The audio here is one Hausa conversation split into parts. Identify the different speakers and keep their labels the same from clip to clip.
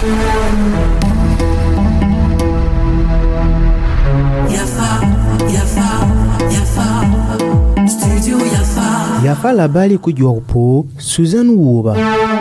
Speaker 1: Yafa la bali ku jorpo Suzanne Woba.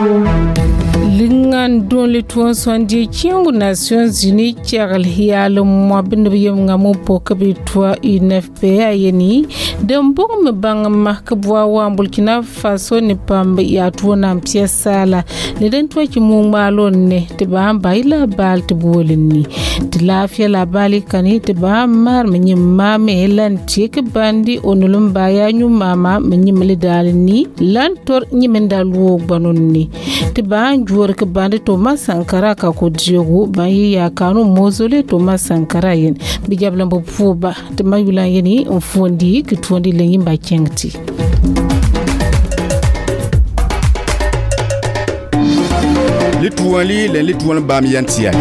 Speaker 2: Lingan don le tuon sondi kiangu Nations Unies Charles Hialo mwabinde biyem ngamu poka bitwa UNFPA yeni dembong mbanga makabwa wa Burkina Faso ni pambe ya tuona mpia sala le den twa kimungma lonne te bamba ila bal te bolini te lafia la bali kani te ba mar menye mame lan tieke bandi onulumba ya nyumama menye melidalini lan tor nyimenda luo banonni te ba njur ke bandi Thomas Sankara ka ko diogo bayi ya kanu mozole Thomas Sankara yen bijabla mbo fuba te mayula yeni onfondi ke tuondi lenyimba kengti
Speaker 3: Lituan bamiyantia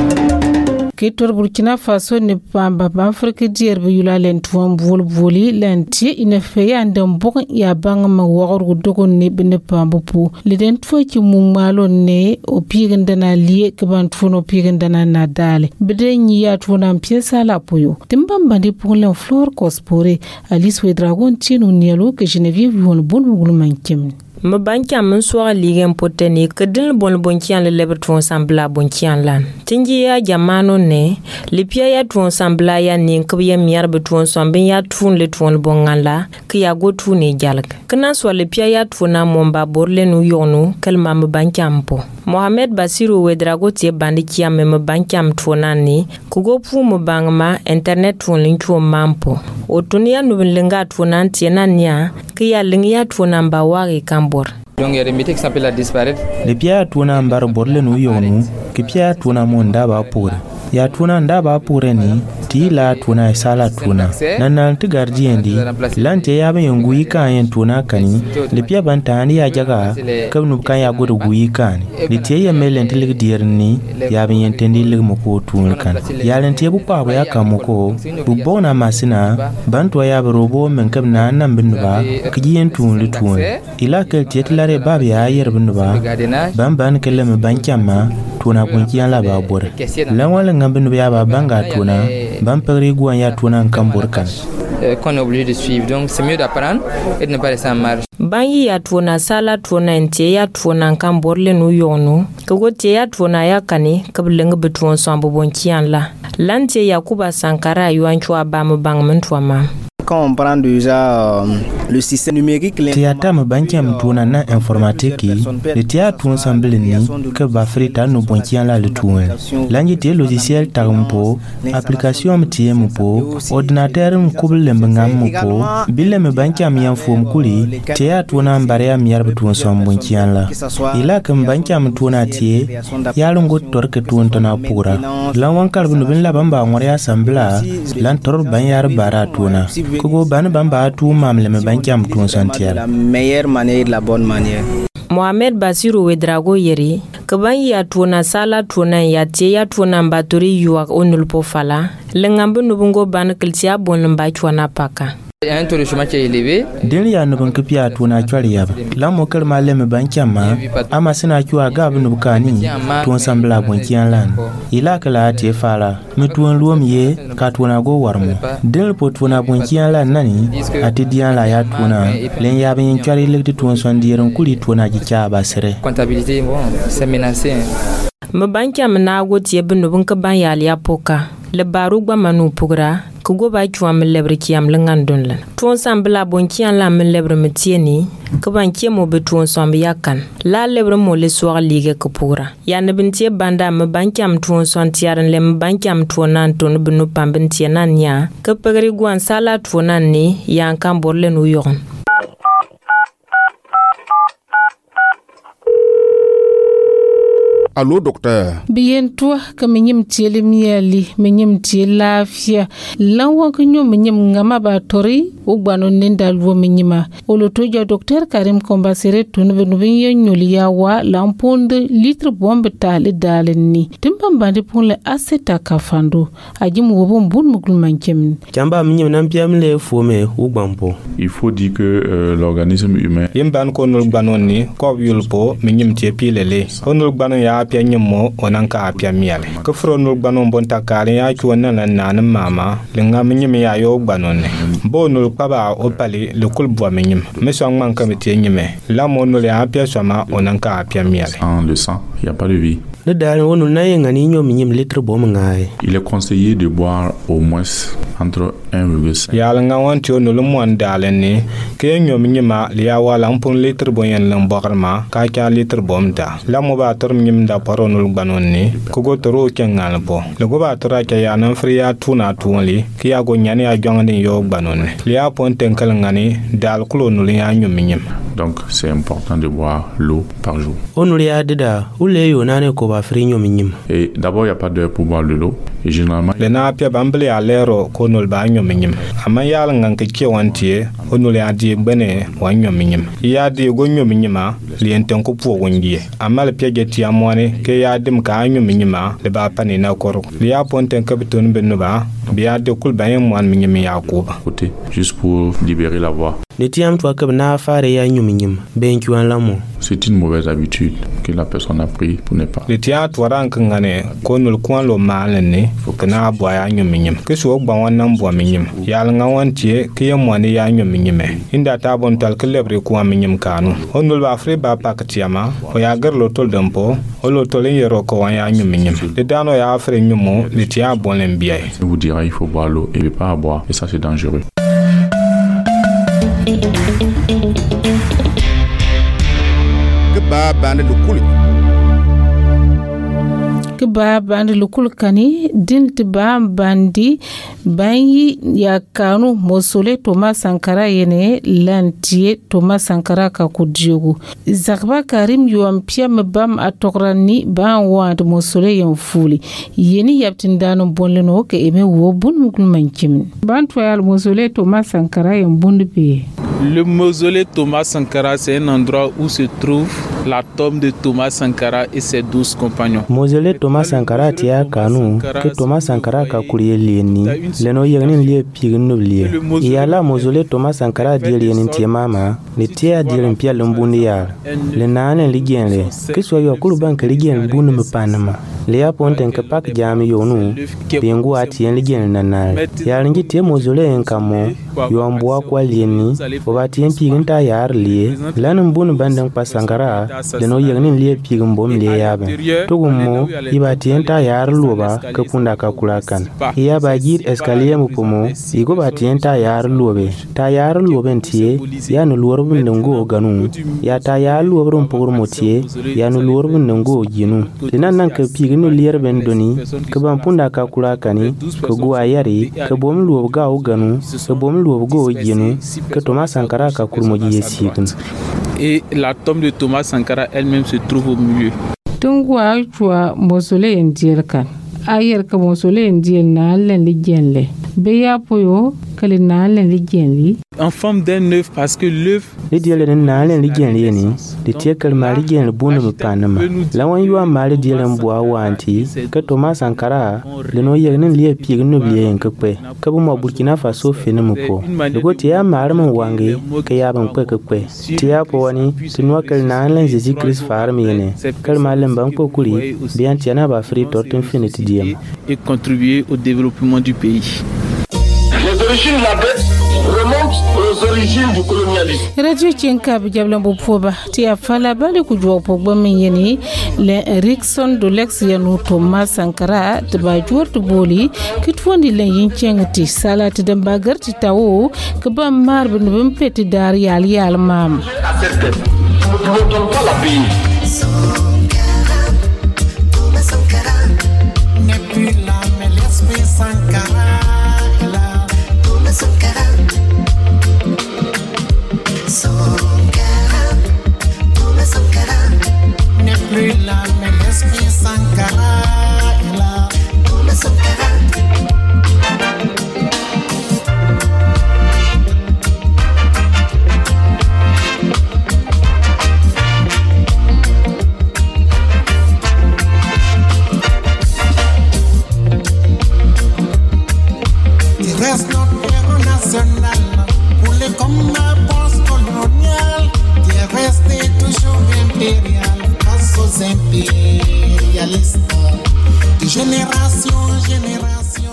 Speaker 2: Ketor Burkina Faso ne pamba Afrika dier be yula len tuon volvoli lenti ina feya ndam bok ya bang ma wogor dogon ne be pamba pu le den twa ki mumalo ne o pigenda na lie ke ban tuno pigenda na nadale bede nyi ya tuona piesa la puyo timbamba ndi pour len flor cospore Alice we dragon tinu nielo ke Geneviève won bon ngul mankem
Speaker 4: me bankia men soir ligen poteni ke dil bon bonkian le lebre ton sambla bonkian lan tingi ya jamano ne le pia ya ton sambla ya nin ke ya miar be ton sombe ya tun le ton bongan la ke ya go tu ne jalk kana so le pia ya tuna momba borle nu yonu kelma me bankia mpo Mohamed Basiru Wedrago tie bandi kia me bankia mtona ni kugo pu mo bangma internet tun linchu mampo otunia nu lenga tuna tiena nia ke ya lingia tuna mbawari kam
Speaker 5: donc il y a des métiers qui s'appellent à disparaître.
Speaker 1: Les pierres tournent en barre borle nous yonu, que pierre tourne en monde ba pour. Ya tuna ndaba pureni ti la tuna sala tuna nana ti gardien di lante ya ben ngui kan tuna kani le pia bantani ya jaga kabnu kan ya godo gui kan le tie ya melen tilig dierni ya ben entendi lig moko tun kan ya lente bu pa ya kamoko bu bona masina banto ya robo men kabna nan binba kiyen tun le tun ila kel tietlare bab ya yer binba ban kelem bankama tuna bunkiyan la ba bor lan ngambin ya ba banga tuna ban pegri guan ya tuna kamburkan
Speaker 5: qu'on est obligé de suivre donc c'est mieux d'apprendre et de ne pas laisser en marge
Speaker 4: bangi ya tuna sala tuna ntie ya tuna kamborle nu yonu ko te ya tuna ya kani kablenga betun sombo bonkian la lante Yakuba Sankara yuanchwa ba mo bang mentwama
Speaker 6: quand on prend déjà le système numérique
Speaker 1: théâtre me bankiam tuna na informatique le théâtre ensemble ni que ba frita no bonkian la le tour langi te logiciel tarumpo application mtiem po ordinateur mkubul lembangam po bille me bankiam yan fom kuli théâtre na mbare am yar betu ensemble bonkian la ila kam bankiam tuna tie yalongo torke tun tona pura lawan karbun bin la bamba ngore assembla lan tor ban yar bara tuna Kogo ban bamba tu mamle me bankiam tun santiel
Speaker 6: la meilleure manière la bonne manière
Speaker 4: Mohamed Basiru Wedrago yeri kaban ya tuna sala tuna ya tie ya tuna mbatori yuak onul pofala lengambe nubungo ban kiltia bon mba chwana paka
Speaker 5: Il y a un taux de chômage qui est élevé.
Speaker 1: Delia ne banque pia tuna chwali yaba. La mokel malem bankiama ama sina chwa gab nubukani tu ensembla bonkian lan. Ila kala tie fala metuan luom ye ka tuna go warmo. Del po tuna bonkian lan nani ati dian la ya tuna len ya ben chwali lekti tu ensondieren kuli tuna jicha basere.
Speaker 5: Comptabilité bon, c'est menacé.
Speaker 4: Me bankiam na go tie benubun ka ban ya lia poka. Le baru gba manu pugra kugo ba chwa me lebre kiam lengan donlan ton sambla bonkian la me lebre metieni ko ban kiemo be ton sombe yakan la lebre mo le soir ligue ko pugra ya ne bintie banda me bankiam ton son tiaren le me bankiam ton nan ton benu pambintie nan nya ko pegri gwan sala ton nan ni yan kan borle no yoron
Speaker 3: Allô, docteur.
Speaker 2: Bien toi, comme nyim tieli miali, menyim tiela fia. Lawa kunyo menyim ngama ba tori, ugbano nenda luo menyima. Olotoja docteur Karim Kombasere tunube nubenye nyoliya wa lamponde litre bombe tale dale ni. Timpambandi pon le aseta kafando. Ajim wobo mbun mugul mankemin.
Speaker 1: Kamba menyim nampiam le fome ugbampo.
Speaker 7: Il faut dire que l'organisme humain.
Speaker 8: Yimban konul gbanon ni ko yulpo menyim tie pilele. Konul gbanon ya
Speaker 7: apia nyimo onanka apia miale ko fronul gbanon bonta kare ya ki wannan nan mama linga minyim ya yo gbanonne bonul paba opali le kulbwa minyim meso ngman kamiti nyime la monul ya apia sama onanka apia miale
Speaker 8: en le sang il y a pas de vie.
Speaker 1: Le dalin wonu na yenga ni nyom nyim litre bom ngai.
Speaker 8: Il est conseillé de boire au moins entre 1,5.
Speaker 7: Ya nga wanti onu lu mon dalen ni ke nyom nyima liya wala mpon litre bon yen lan bokarma ka ka litre bom da. La mo ba tor nyim da paronul banon ni ko go toro kengal bo. Le go ba tora ka ya nan friya tuna tunli ki ya go nyani ya jongani yo banon. Liya pon tenkal ngani dal kulo nu liya nyom nyim.
Speaker 8: Donc c'est important de boire l'eau par jour.
Speaker 1: Onu liya dida ule yo nane ko ba fri nyom nyim.
Speaker 8: Et d'abord il y a pas d'heure pour boire de l'eau et généralement
Speaker 7: le na pia bambli alero ko nul ba nyom nyim. Ama yal ngan ke ke wantie onu liya di bene wa nyom nyim. Ya di go nyom nyima lien ten ko po wongie. Ama le pia geti amone ke ya dim ka nyom nyima le ba pani na koro. Liya ponten ka biton benu ba biya de kul ba yem wan nyim ya ko ba.
Speaker 8: côté juste pour libérer la voix.
Speaker 1: Ne tiam toi que na fare ya nyom nyim ben ki wan lamo.
Speaker 8: C'est une mauvaise habitude que la personne a pris pour ne pas.
Speaker 7: Le théâtre waran kangane ko nul kwan lo malene fo kana bwa ya nyom nyim. Ke so gba wan nan bwa nyim. Ya nga wantie ke yem wan ya nyom nyim. Inda ta bon tal ke lebre ko nyim kanu. Onul ba fre ba paktiama o ya gar lo tol dempo o lo tol yero ko wan ya nyom nyim. Le dano ya fre nyumo le tia bon lembiye.
Speaker 8: Je vous dirai il faut boire l'eau et pas à boire et ça c'est dangereux.
Speaker 3: Ba bande lukuli
Speaker 2: ke ba bandi lukul kani din ti ba bandi banyi ya kanu mosole Thomas Sankara yene lantie Thomas Sankara ka kudiogo zakba Karim yuam pia mbam atokrani ba wand mosole yen fuli yeni yaptin dano bonleno ke eme wo bun mukul mankim ban toyal mosole Thomas Sankara yen bundu pe.
Speaker 9: Le mausolée Thomas Sankara, c'est un endroit où se trouve la tombe de Thomas Sankara et ses 12 compagnons.
Speaker 1: Mausolée Thomas Sankara tia kanu ke Thomas Sankara ka kuliye lieni leno yegnin lie pigno lie yala mausolée Thomas Sankara die lieni tie mama le tia die mpia lumbundi ya le nane ligenle ke so yo kulu bank ligen bunu mpanama le ya ponten ke pak jami yonu bengu atien ligen nanal ya lingi tie mausolée enkamo yo ambwa kwa lieni obatien pigin ta yar lie lanum bunu bandan pa Sankara leno yegnin lie pigin bom lie yabe tugumo ibatien ta yar luba ke punda ka kulakan ya bagir escalier mu pomo igo batien ta yar lobe ntie ya no lorbu ndongo ganu ya ta yar lorbu mpur motie ya no lorbu ndongo jinu dinan nan ke pigino lier ben doni ke ban punda ka kulakani ke gwa yari ke bom lob ga o ganu ke bom lob go jinu ke Thomas Sankara ka kurmoji yesikin.
Speaker 9: Et la tombe de Thomas Sankara elle-même se trouve au milieu.
Speaker 2: Tungwa chwa mausolée ndiel kan ayer ka mausolée ndiel na len ligenle beya poyo kale na len ligenli
Speaker 9: en forme d'un œuf parce que l'œuf
Speaker 1: le diele na len ligenli ni de tie kal mari gen bunu mpanama lawan yuwa mari diele mbwa wanti ka Thomas Sankara le no yegnen lie pigno blie en kpe ka bu mo Burkina Faso fene mpo de go tia mari mon wange ka ya ban kpe tia po wani tinwa kal na len Jésus Christ farmi ne kal malen ban ko kuri bien tiana ba free tot infinity
Speaker 9: et contribuer au développement du pays.
Speaker 10: Les origines de la dette remontent aux origines du colonialisme.
Speaker 2: Radio Tchenka Bijablambo Poba, Tia Fala Bali Kujwa Pogba Menyeni, le Erickson de l'ex Yanu Thomas Sankara, de Bajur de Boli, Kitwandi Len Chengti, Salat de Bagar Titao, Kaba Marbe Numpeti Dari Ali Almam.
Speaker 10: À cette dette, nous ne donnons pas la paix.
Speaker 11: Toujours impérial, face aux impériaux. Génération, génération.